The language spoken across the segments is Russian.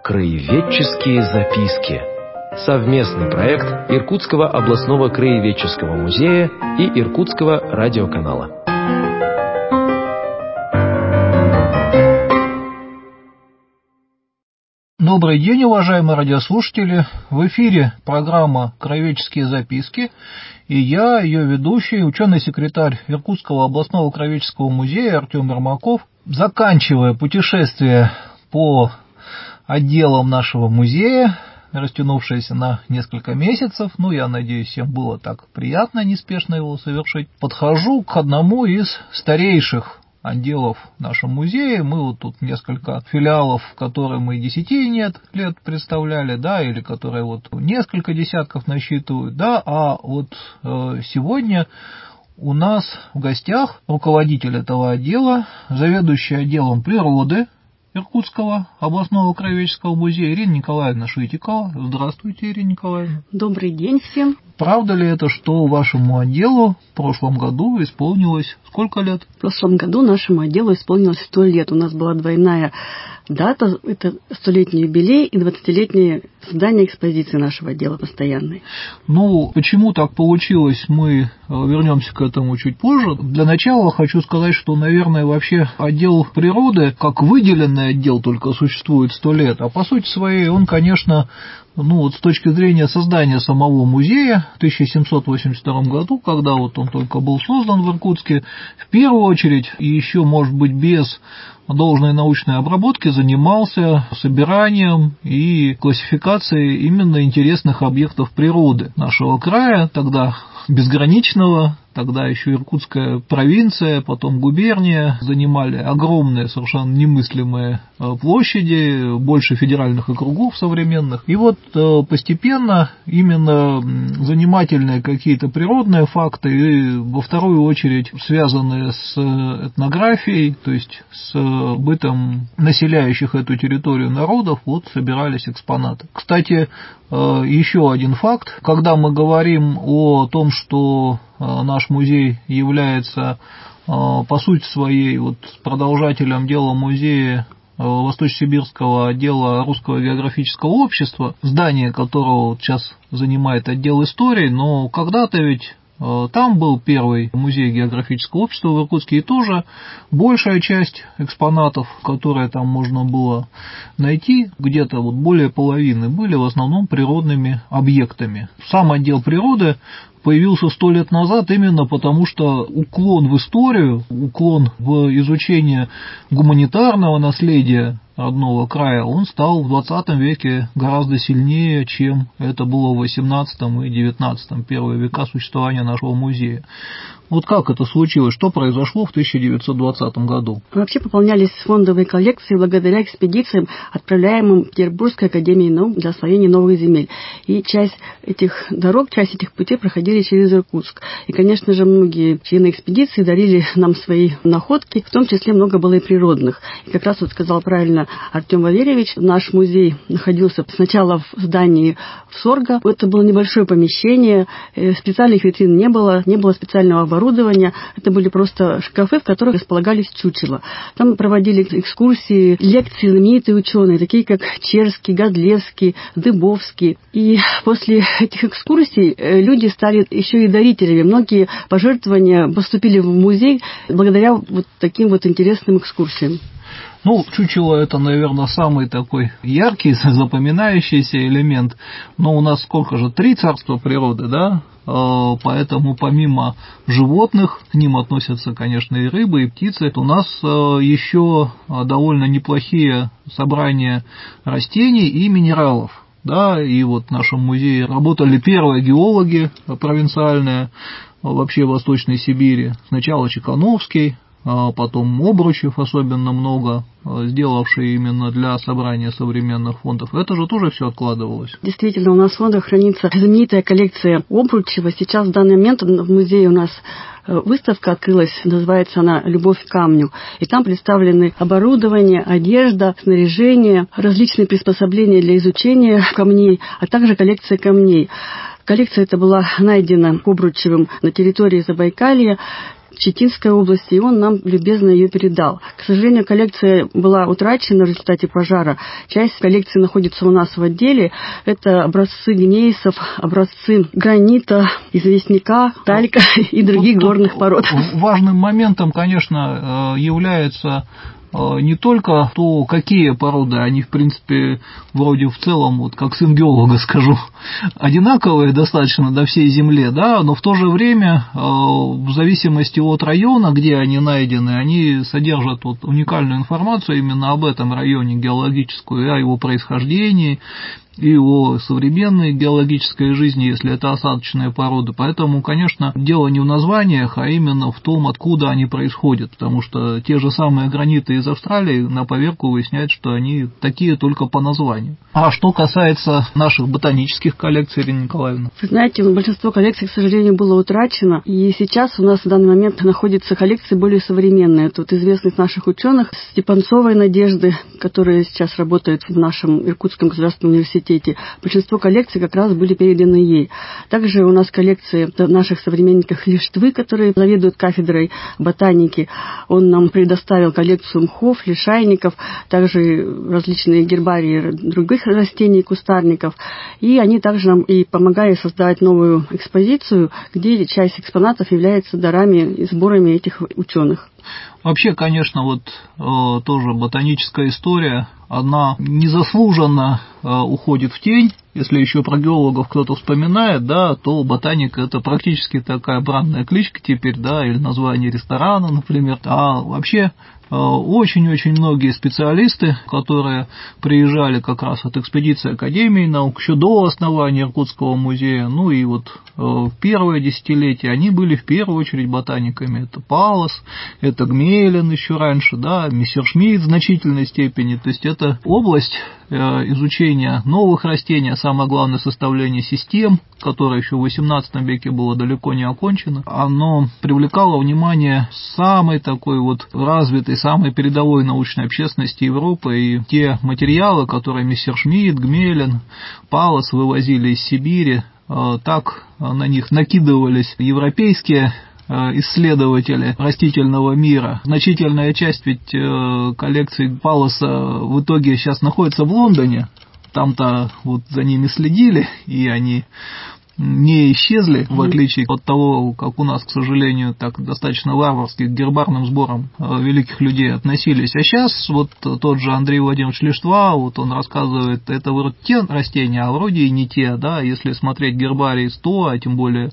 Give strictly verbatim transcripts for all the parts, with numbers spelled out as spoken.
Краеведческие записки. Совместный проект Иркутского областного краеведческого музея и Иркутского радиоканала. Добрый день, уважаемые радиослушатели! В эфире программа «Краеведческие записки», и я, ее ведущий, ученый-секретарь Иркутского областного краеведческого музея Артем Ермаков. Заканчивая путешествие по отделам нашего музея, растянувшееся на несколько месяцев, ну, я надеюсь, всем было так приятно неспешно его совершить, подхожу к одному из старейших отделов в нашем музее. Мы вот тут несколько филиалов, которые мы десяти нет лет представляли, да, или которые вот несколько десятков насчитывают, да, а вот э, сегодня у нас в гостях руководитель этого отдела, заведующий отделом природы Иркутского областного краеведческого музея Ирина Николаевна Шитикова. Здравствуйте, Ирина Николаевна. Добрый день всем. Правда ли это, что вашему отделу в прошлом году исполнилось сколько лет? В прошлом году нашему отделу исполнилось сто лет. У нас была двойная дата, это столетний юбилей и двадцатилетнее создание экспозиции нашего отдела постоянной. Ну, почему так получилось, мы вернемся к этому чуть позже. Для начала хочу сказать, что, наверное, вообще отдел природы, как выделенный отдел, только существует сто лет, а по сути своей он, конечно, ну вот с точки зрения создания самого музея в тысяча семьсот восемьдесят втором году, когда вот он только был создан в Иркутске, в первую очередь, и еще, может быть, без должной научной обработки, занимался собиранием и классификацией именно интересных объектов природы нашего края, тогда безграничного. Тогда еще Иркутская провинция, потом губерния занимали огромные, совершенно немыслимые площади, больше федеральных округов современных. И вот постепенно именно занимательные какие-то природные факты, и во вторую очередь связанные с этнографией, то есть с бытом населяющих эту территорию народов, вот собирались экспонаты. Кстати, еще один факт. Когда мы говорим о том, что наш музей является, по сути своей, вот продолжателем дела музея Восточно-Сибирского отдела Русского географического общества, здание которого вот сейчас занимает отдел истории, но когда-то ведь там был первый музей географического общества в Иркутске, и тоже большая часть экспонатов, которые там можно было найти, где-то вот более половины, были в основном природными объектами. Сам отдел природы появился сто лет назад именно потому, что уклон в историю, уклон в изучение гуманитарного наследия родного края, он стал в двадцатом веке гораздо сильнее, чем это было в восемнадцатом и девятнадцатом, первые века существования нашего музея. Вот как это случилось? Что произошло в тысяча девятьсот двадцатом году? Вообще пополнялись фондовые коллекции благодаря экспедициям, отправляемым в Петербургской академией наук для освоения новых земель. И часть этих дорог, часть этих путей проходили через Иркутск. И, конечно же, многие члены экспедиции дарили нам свои находки, в том числе много было и природных. И как раз вот сказал правильно Артем Валерьевич, наш музей находился сначала в здании в Сорго. Это было небольшое помещение, специальных витрин не было, не было специального оборудования. Это были просто шкафы, в которых располагались чучела. Там проводили экскурсии, лекции знаменитые ученые, такие как Черский, Годлевский, Дыбовский. И после этих экскурсий люди стали еще и дарителями. Многие пожертвования поступили в музей благодаря вот таким вот интересным экскурсиям. Ну, чучело – это, наверное, самый такой яркий, запоминающийся элемент. Но у нас сколько же? Три царства природы, да? Поэтому помимо животных, к ним относятся, конечно, и рыбы, и птицы. У нас еще довольно неплохие собрания растений и минералов. Да, и вот в нашем музее работали первые геологи провинциальные, вообще в Восточной Сибири. Сначала Чекановский, потом Обручев особенно много, сделавший именно для собрания современных фондов. Это же тоже все откладывалось. Действительно, у нас в фондах хранится знаменитая коллекция Обручева. Сейчас в данный момент в музее у нас выставка открылась, называется она «Любовь к камню». И там представлены оборудование, одежда, снаряжение, различные приспособления для изучения камней, а также коллекция камней. Коллекция эта была найдена Обручевым на территории Забайкалья. Читинской области, и он нам любезно ее передал. К сожалению, коллекция была утрачена в результате пожара. Часть коллекции находится у нас в отделе. Это образцы гнейсов, образцы гранита, известняка, талька и других Тут горных пород. Важным моментом, конечно, является не только то, какие породы, они, в принципе, вроде в целом, вот как сын геолога скажу, одинаковые достаточно на всей Земле, да, но в то же время, в зависимости от района, где они найдены, они содержат вот уникальную информацию именно об этом районе геологическую, о его происхождении, и о современной геологической жизни, если это осадочные породы. Поэтому, конечно, дело не в названиях, а именно в том, откуда они происходят, потому что те же самые граниты из Австралии на поверку выясняют, что они такие только по названию. А что касается наших ботанических коллекций, Ирина Николаевна? Вы знаете, большинство коллекций, к сожалению, было утрачено, и сейчас у нас в данный момент находятся коллекции более современные. Тут известных наших ученых Степанцовой Надежды, которая сейчас работает в нашем Иркутском государственном университете, большинство коллекций как раз были переданы ей. Также у нас коллекции наших современников Лиштвы, которые заведуют кафедрой ботаники. Он нам предоставил коллекцию мхов, лишайников, также различные гербарии других растений и кустарников. И они также нам и помогали создавать новую экспозицию, где часть экспонатов является дарами и сборами этих ученых. Вообще, конечно, вот э, тоже ботаническая история, она незаслуженно э, уходит в тень. Если еще про геологов кто-то вспоминает, да, то ботаника – это практически такая бранная кличка теперь, да, или название ресторана, например. А вообще очень-очень многие специалисты, которые приезжали как раз от экспедиции Академии наук еще до основания Иркутского музея, ну и вот в первое десятилетие они были в первую очередь ботаниками. Это Паллас, это Гмелин еще раньше, да, Мессершмитт в значительной степени. То есть это область изучения новых растений, а самое главное составление систем, которое еще в восемнадцатом веке было далеко не окончено. Оно привлекало внимание самой такой вот развитой, самой передовой научной общественности Европы, и те материалы, которые Мессершмитт, Гмелин, Паллас вывозили из Сибири, так на них накидывались европейские исследователи растительного мира. Значительная часть ведь коллекции Палласа в итоге сейчас находится в Лондоне. Там-то вот за ними следили, и они не исчезли, в отличие от того, как у нас, к сожалению, так достаточно варварски к гербарным сборам великих людей относились. А сейчас вот тот же Андрей Владимирович Лиштва, вот он рассказывает, это вроде те растения, а вроде и не те, да, если смотреть гербарий сто, а тем более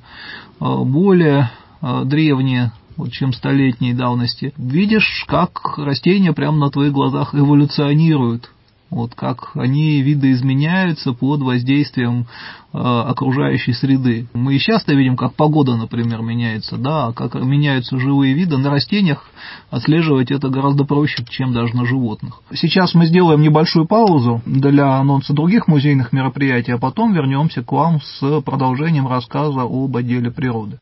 более древние, вот, чем столетней давности, видишь, как растения прямо на твоих глазах эволюционируют. Вот как они видоизменяются под воздействием э, окружающей среды. Мы и часто видим, как погода, например, меняется, да, как меняются живые виды. На растениях отслеживать это гораздо проще, чем даже на животных. Сейчас мы сделаем небольшую паузу для анонса других музейных мероприятий, а потом вернемся к вам с продолжением рассказа об отделе природы.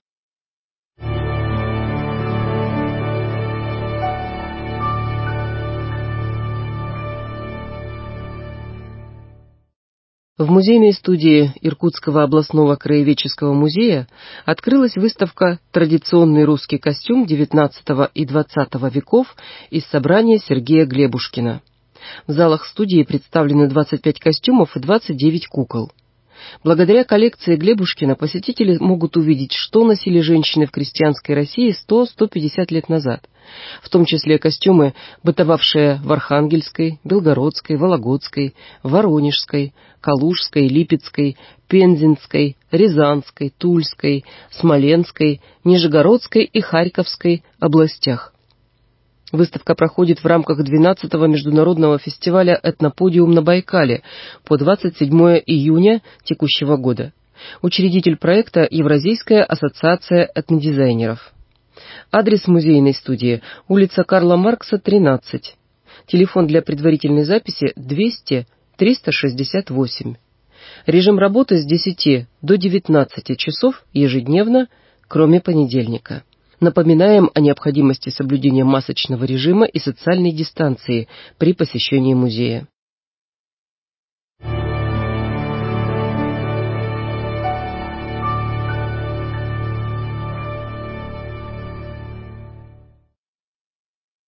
В музейной студии Иркутского областного краеведческого музея открылась выставка «Традиционный русский костюм девятнадцатого и двадцатого веков» из собрания Сергея Глебушкина. В залах студии представлены двадцать пять костюмов и двадцать девять кукол. Благодаря коллекции Глебушкина посетители могут увидеть, что носили женщины в крестьянской России сто - сто пятьдесят лет назад, в том числе костюмы, бытовавшие в Архангельской, Белгородской, Вологодской, Воронежской, Калужской, Липецкой, Пензенской, Рязанской, Тульской, Смоленской, Нижегородской и Харьковской областях. Выставка проходит в рамках двенадцатого международного фестиваля «Этноподиум на Байкале» по двадцать седьмое июня текущего года. Учредитель проекта – Евразийская ассоциация этнодизайнеров. Адрес музейной студии – улица Карла Маркса, тринадцать. Телефон для предварительной записи двести триста шестьдесят восемь. Режим работы с десяти до девятнадцати часов ежедневно, кроме понедельника. Напоминаем о необходимости соблюдения масочного режима и социальной дистанции при посещении музея.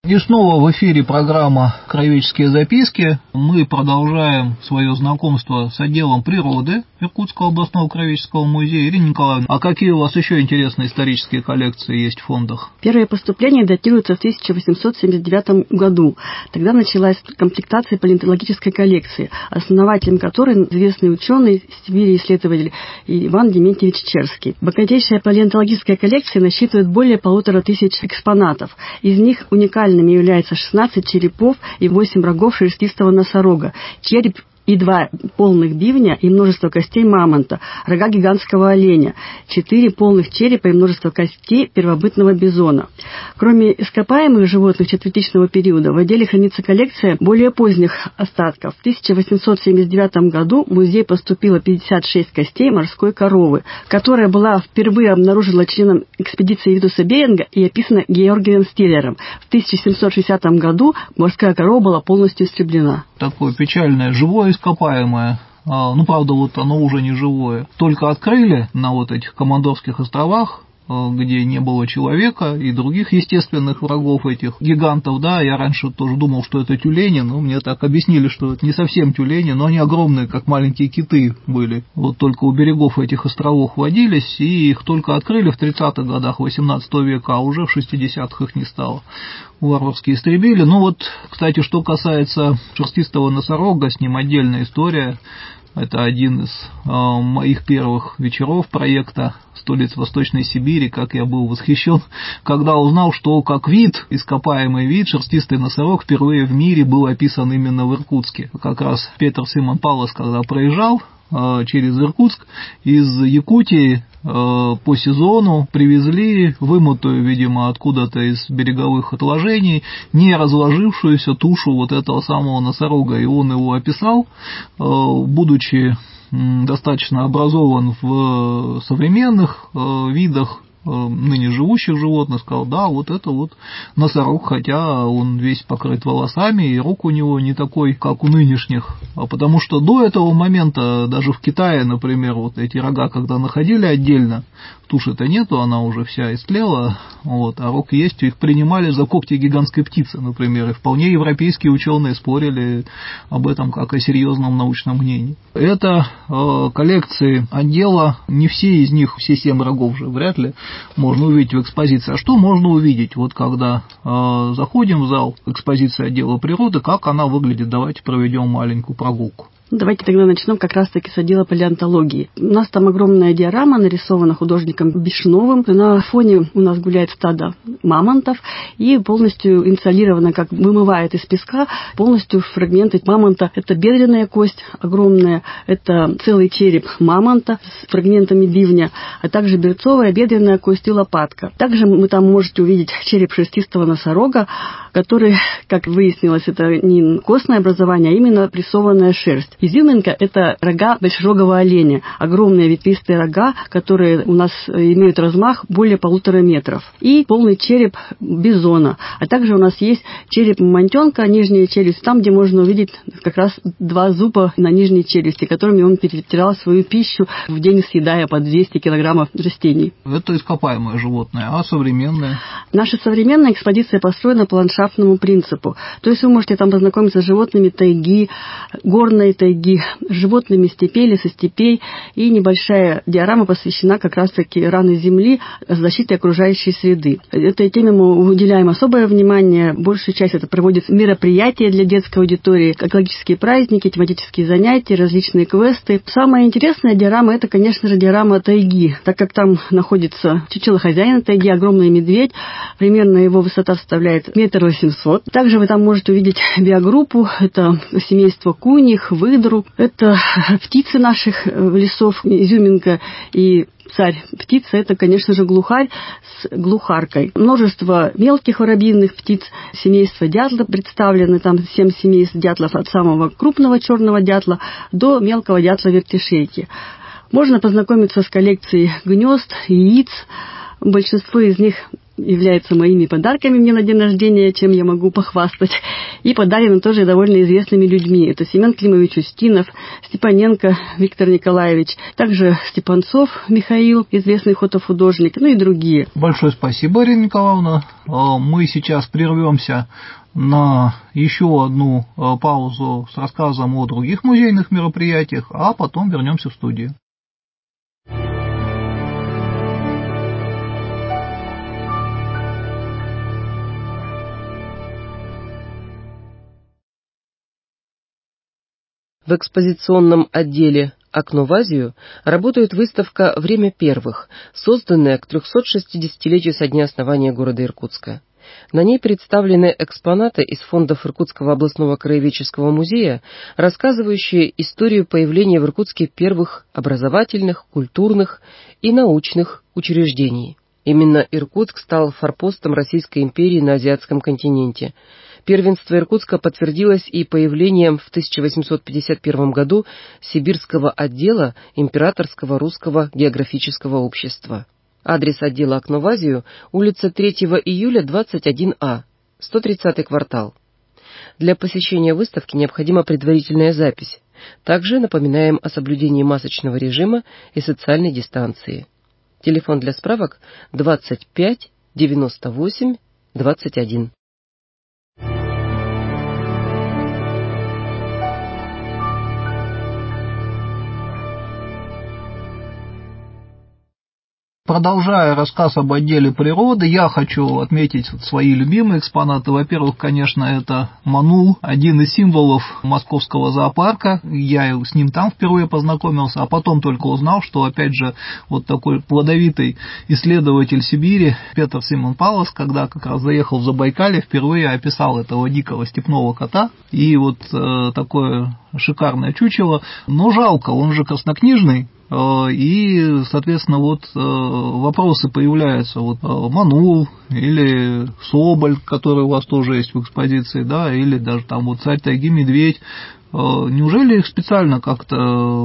И снова в эфире программа «Краеведческие записки». Мы продолжаем свое знакомство с отделом природы Иркутского областного краеведческого музея. Ирина Николаевна, а какие у вас еще интересные исторические коллекции есть в фондах? Первое поступление датируется в тысяча восемьсот семьдесят девятом году. Тогда началась комплектация палеонтологической коллекции, основателем которой известный ученый, Сибири исследователь Иван Дементьевич Черский. Богатейшая палеонтологическая коллекция насчитывает более полутора тысяч экспонатов. Из них уникальными являются шестнадцать черепов и восемь рогов шерстистого носорога, череп и два полных бивня и множество костей мамонта, рога гигантского оленя, четыре полных черепа и множество костей первобытного бизона. Кроме ископаемых животных четвертичного периода, в отделе хранится коллекция более поздних остатков. В тысяча восемьсот семьдесят девятом году в музей поступило пятьдесят шесть костей морской коровы, которая была впервые обнаружена членом экспедиции Витуса Беринга и описана Георгием Стиллером. В тысяча семьсот шестидесятом году морская корова была полностью истреблена. Такое печальное живое ископаемое, ну, правда, вот оно уже не живое, только открыли на вот этих Командорских островах, где не было человека и других естественных врагов этих гигантов, да, я раньше тоже думал, что это тюлени, но мне так объяснили, что это не совсем тюлени, но они огромные, как маленькие киты были, вот только у берегов этих островов водились, и их только открыли в тридцатых годах восемнадцатого века, а уже в шестидесятых их не стало. Варварски истребили. Ну вот, кстати, что касается шерстистого носорога, с ним отдельная история. Это один из э, моих первых вечеров проекта «Сто лиц Восточной Сибири», как я был восхищен, когда узнал, что как вид, ископаемый вид, шерстистый носорог впервые в мире был описан именно в Иркутске. Как раз Петр Симон Паллас, когда проезжал э, через Иркутск, из Якутии по сезону привезли вымытую, видимо, откуда-то из береговых отложений, не разложившуюся тушу вот этого самого носорога, и он его описал, будучи достаточно образован в современных видах ныне живущих животных, сказал, да, вот это вот носорог, хотя он весь покрыт волосами, и рог у него не такой, как у нынешних, потому что до этого момента, даже в Китае, например, вот эти рога, когда находили отдельно, туши-то нету, она уже вся истлела, вот, а рог есть, их принимали за когти гигантской птицы, например, и вполне европейские ученые спорили об этом как о серьезном научном мнении. Это э, коллекции отдела, не все из них, все семь рогов же вряд ли можно увидеть в экспозиции. А что можно увидеть, вот когда э, заходим в зал экспозиции отдела природы, как она выглядит? Давайте проведем маленькую прогулку. Давайте тогда начнем как раз-таки с отдела палеонтологии. У нас там огромная диорама нарисована художником Бишновым. На фоне у нас гуляет стадо мамонтов и полностью инсталлировано, как вымывает из песка, полностью фрагменты мамонта. Это бедренная кость огромная, это целый череп мамонта с фрагментами бивня, а также берцовая, бедренная кость и лопатка. Также вы там можете увидеть череп шерстистого носорога, который, как выяснилось, это не костное образование, а именно прессованная шерсть. Изюминка – это рога большерогого оленя, огромные ветвистые рога, которые у нас имеют размах более полутора метров, и полный череп бизона, а также у нас есть череп мамонтенка, нижняя челюсть, там, где можно увидеть как раз два зуба на нижней челюсти, которыми он перетирал свою пищу в день, съедая по двести килограммов растений. Это ископаемое животное, а современное? Наша современная экспозиция построена по ландшафтному принципу, то есть вы можете там познакомиться с животными тайги, горной тайги, животными степей, лесостепей, и небольшая диорама посвящена как раз-таки раны земли, защите окружающей среды. Этой теме мы уделяем особое внимание. Большую часть это проводят мероприятия для детской аудитории, экологические праздники, тематические занятия, различные квесты. Самая интересная диорама – это, конечно же, диорама тайги, так как там находится чучело хозяина тайги, огромный медведь, примерно его высота составляет метр восемьсот. Также вы там можете увидеть биогруппу, это семейство куньих, выдру, это птицы наших лесов, изюминка и царь птица, это, конечно же, глухарь с глухаркой. Множество мелких воробьиных птиц, семейства дятла представлены, там семь семейств дятлов от самого крупного черного дятла до мелкого дятла-вертишейки. Можно познакомиться с коллекцией гнезд, яиц. Большинство из них являются моими подарками мне на день рождения, чем я могу похвастать. И подарены тоже довольно известными людьми. Это Семен Климович Устинов, Степаненко Виктор Николаевич, также Степанцов Михаил, известный фотохудожник, ну и другие. Большое спасибо, Ирина Николаевна. Мы сейчас прервемся на еще одну паузу с рассказом о других музейных мероприятиях, а потом вернемся в студию. В экспозиционном отделе «Окно в Азию» работает выставка «Время первых», созданная к трехсотшестидесятилетию со дня основания города Иркутска. На ней представлены экспонаты из фондов Иркутского областного краеведческого музея, рассказывающие историю появления в Иркутске первых образовательных, культурных и научных учреждений. Именно Иркутск стал форпостом Российской империи на Азиатском континенте. Первенство Иркутска подтвердилось и появлением в тысяча восемьсот пятьдесят первом году Сибирского отдела Императорского русского географического общества. Адрес отдела «Окно в Азию» – улица третьего июля, двадцать один А, сто тридцатый квартал. Для посещения выставки необходима предварительная запись. Также напоминаем о соблюдении масочного режима и социальной дистанции. Телефон для справок двадцать пять девяносто восемь двадцать один. Продолжая рассказ об отделе природы, я хочу отметить свои любимые экспонаты. Во-первых, конечно, это манул, один из символов московского зоопарка. Я с ним там впервые познакомился, а потом только узнал, что, опять же, вот такой плодовитый исследователь Сибири Петр Симон Палас, когда как раз заехал в Забайкалье, впервые описал этого дикого степного кота. И вот э, такое шикарное чучело. Но жалко, он же краснокнижный. И, соответственно, вот вопросы появляются, вот манул или соболь, который у вас тоже есть в экспозиции, да, или даже там вот царь тайги медведь. Неужели их специально как-то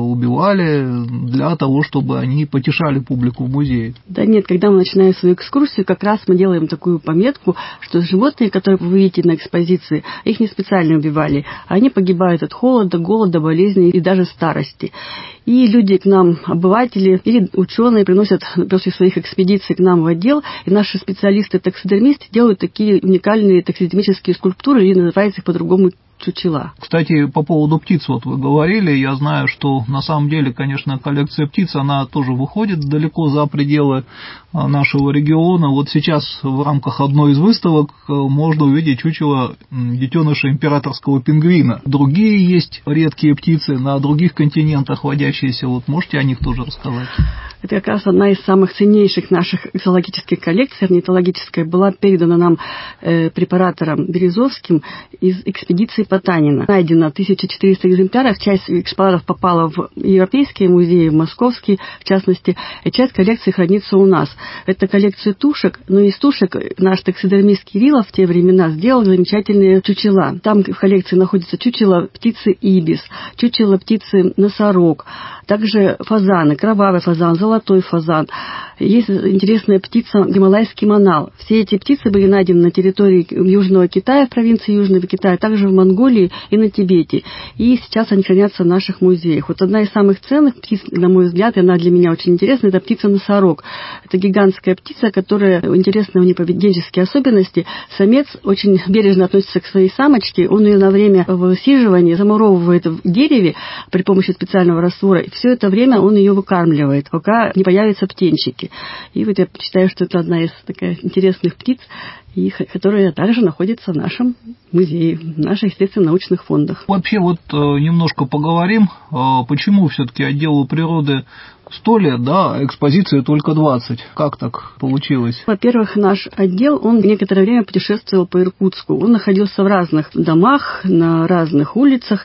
убивали для того, чтобы они потешали публику в музее? Да нет, когда мы начинаем свою экскурсию, как раз мы делаем такую пометку, что животные, которые вы видите на экспозиции, их не специально убивали, они погибают от холода, голода, болезней и даже старости. И люди к нам, обыватели или ученые, приносят после своих экспедиций к нам в отдел, и наши специалисты-таксидермисты делают такие уникальные таксидермические скульптуры, или называются их по-другому чучела. Кстати, по поводу птиц, вот вы говорили, я знаю, что на самом деле, конечно, коллекция птиц, она тоже выходит далеко за пределы нашего региона. Вот сейчас в рамках одной из выставок можно увидеть чучело детеныша императорского пингвина. Другие есть редкие птицы на других континентах водящиеся, вот можете о них тоже рассказать? Это как раз одна из самых ценнейших наших зоологических коллекций, орнитологическая, была передана нам э, препаратором Березовским из экспедиции Потанина. Найдено тысяча четыреста экземпляров, часть экспонатов попала в европейские музеи, в московские, в частности, и часть коллекции хранится у нас. Это коллекция тушек, но из тушек наш таксидермист Кириллов в те времена сделал замечательные чучела. Там в коллекции находится чучело птицы ибис, чучело птицы носорог, также фазаны, кровавый фазан, золотой фазан. Есть интересная птица гималайский манал. Все эти птицы были найдены на территории Южного Китая, в провинции Южного Китая, также в Монголии и на Тибете. И сейчас они хранятся в наших музеях. Вот одна из самых ценных птиц, на мой взгляд, и она для меня очень интересна, это птица-носорог. Это гигантская птица, которая, интересны у нее поведенческие особенности. Самец очень бережно относится к своей самочке, он ее на время высиживания замуровывает в дереве при помощи специального раствора, и все это время он ее выкармливает, пока не появятся птенчики. И вот я считаю, что это одна из таких интересных птиц, и которая также находится в нашем музее, в наших естественно-научных фондах. Вообще вот немножко поговорим, почему все-таки отделу природы сто лет, да, а экспозиции только двадцать. Как так получилось? Во-первых, наш отдел, он некоторое время путешествовал по Иркутску. Он находился в разных домах, на разных улицах.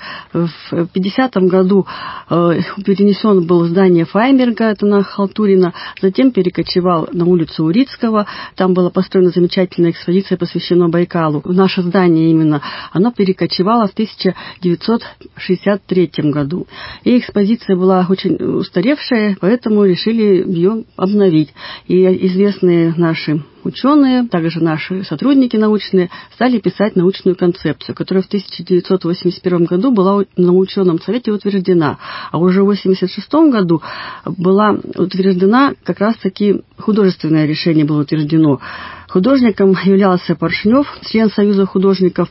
В пятидесятом году э, перенесен был здание Файнберга, это на Халтурина, затем перекочевал на улицу Урицкого. Там была построена замечательная экспозиция посвящена Байкалу. Наше здание именно, оно перекочевало в тысяча девятьсот шестьдесят третьем году. И экспозиция была очень устаревшая, поэтому решили ее обновить. И известные наши ученые, также наши сотрудники научные, стали писать научную концепцию, которая в тысяча девятьсот восемьдесят первом году была на ученом совете утверждена, а уже в восемьдесят шестом году была утверждена, как раз-таки художественное решение было утверждено. Художником являлся Поршнев, член Союза художников,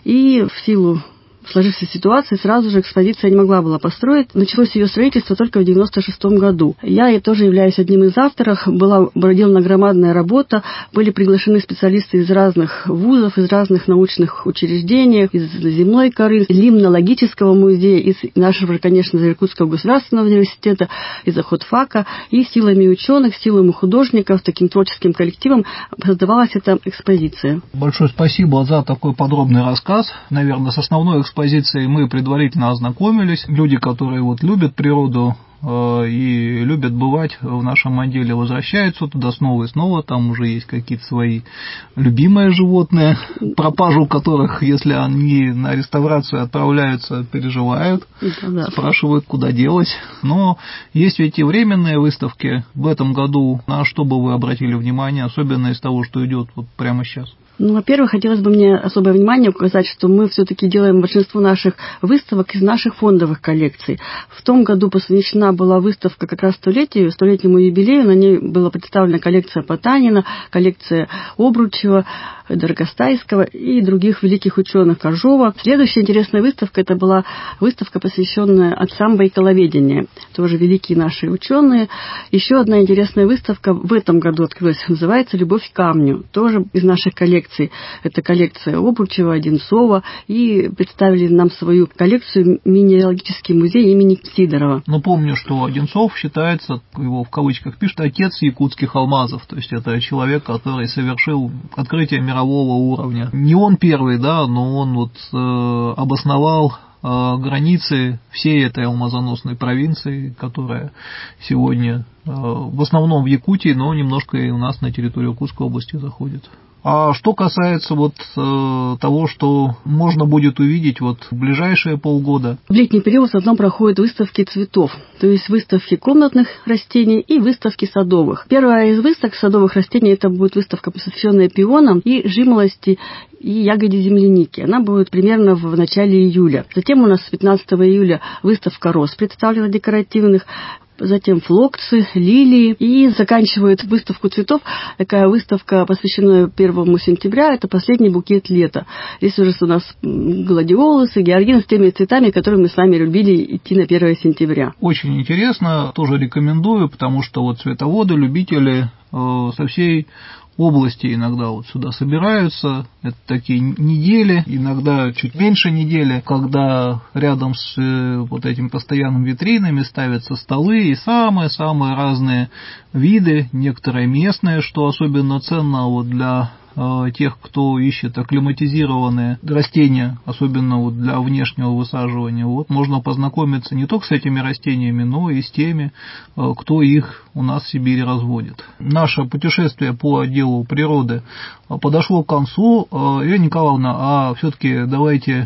и в силу сложившейся ситуации сразу же экспозиция не могла была построить. Началось ее строительство только в девяносто шестом году. Я и тоже являюсь одним из авторов. Была проделана громадная работа. Были приглашены специалисты из разных вузов, из разных научных учреждений, из земной коры, лимнологического музея, из нашего, конечно, Иркутского государственного университета, из охотфака. И силами ученых, силами художников, таким творческим коллективом создавалась эта экспозиция. Большое спасибо за такой подробный рассказ. Наверное, с основной экспозицией экспозицией мы предварительно ознакомились. Люди, которые вот любят природу э, и любят бывать в нашем отделе, возвращаются туда снова и снова. Там уже есть какие-то свои любимые животные, пропажу которых, если они на реставрацию отправляются, переживают, да, спрашивают, куда делать. Но есть ведь и временные выставки. В этом году на что бы вы обратили внимание, особенно из того, что идет вот прямо сейчас? Ну, во-первых, хотелось бы мне особое внимание указать, что мы все-таки делаем большинство наших выставок из наших фондовых коллекций. В том году посвящена была выставка как раз столетию, столетнему юбилею. На ней была представлена коллекция Потанина, коллекция Обручева, Дорогостайского и других великих ученых, Коржова. Следующая интересная выставка – это была выставка, посвященная отцам байкаловедения. Тоже великие наши ученые. Еще одна интересная выставка в этом году открылась, называется «Любовь к камню», тоже из наших коллекций. Это коллекция Обручева, Одинцова, и представили нам свою коллекцию минералогический музей имени Сидорова. Но помню, что Одинцов считается, его в кавычках пишут, отец якутских алмазов, то есть это человек, который совершил открытие мирового уровня. Не он первый, да, но он вот э, обосновал э, границы всей этой алмазоносной провинции, которая сегодня э, в основном в Якутии, но немножко и у нас на территории Иркутской области заходит. А что касается вот э, того, что можно будет увидеть вот в ближайшие полгода? В летний период в основном проходят выставки цветов, то есть выставки комнатных растений и выставки садовых. Первая из выставок садовых растений – это будет выставка, посвященная пионам и жимолости и ягоде земляники. Она будет примерно в начале июля. Затем у нас пятнадцатого июля выставка роз представлена декоративных, затем флоксы, лилии, и заканчивает выставку цветов такая выставка, посвященная первому сентября, это последний букет лета. Здесь уже у нас гладиолусы, георгины с теми цветами, которые мы с вами любили идти на первое сентября. Очень интересно, тоже рекомендую, потому что вот цветоводы, любители э, со всей области иногда вот сюда собираются. Это такие недели, иногда чуть меньше недели, когда рядом с э, вот этими постоянными витринами ставятся столы и самые-самые разные виды, некоторые местные, что особенно ценно вот для тех, кто ищет акклиматизированные растения, особенно вот для внешнего высаживания. Вот можно познакомиться не только с этими растениями, но и с теми, кто их у нас в Сибири разводит. Наше путешествие по отделу природы подошло к концу. Ирина Николаевна, а все-таки давайте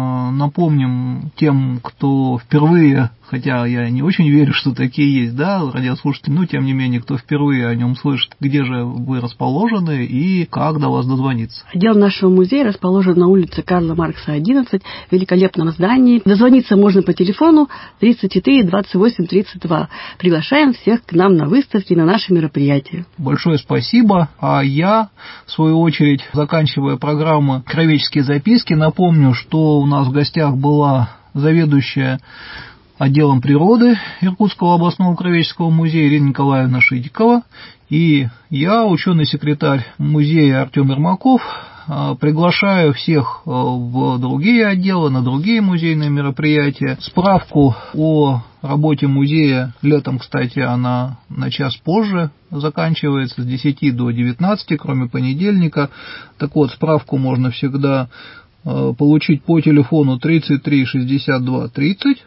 напомним тем, кто впервые, хотя я не очень верю, что такие есть, да, радиослушатели, но тем не менее, кто впервые о нем слышит, где же вы расположены и как до вас дозвониться. Отдел нашего музея расположен на улице Карла Маркса, одиннадцать, в великолепном здании. Дозвониться можно по телефону тридцать четыре двадцать восемь тридцать два. Приглашаем всех к нам на выставки, на наши мероприятия. Большое спасибо. А я, в свою очередь, заканчивая программу «Краеведческие записки», напомню, что у нас в гостях была заведующая отделом природы Иркутского областного краеведческого музея Ирина Николаевна Шитикова, и я, ученый-секретарь музея Артем Ермаков, приглашаю всех в другие отделы, на другие музейные мероприятия. Справку о работе музея летом, кстати, она на час позже заканчивается, с десяти до девятнадцати, кроме понедельника. Так вот, справку можно всегда получить по телефону тридцать три шестьдесят два тридцать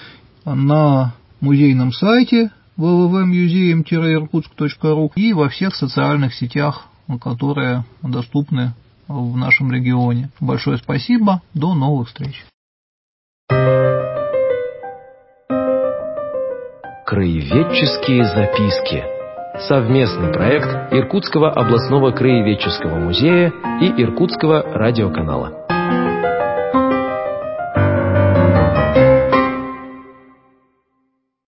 на музейном сайте дабл ю дабл ю дабл ю точка музеем тире иркутск точка ру и во всех социальных сетях которые доступны в нашем регионе. Большое спасибо, до новых встреч. Краеведческие записки. Совместный проект Иркутского областного краеведческого музея и Иркутского радиоканала.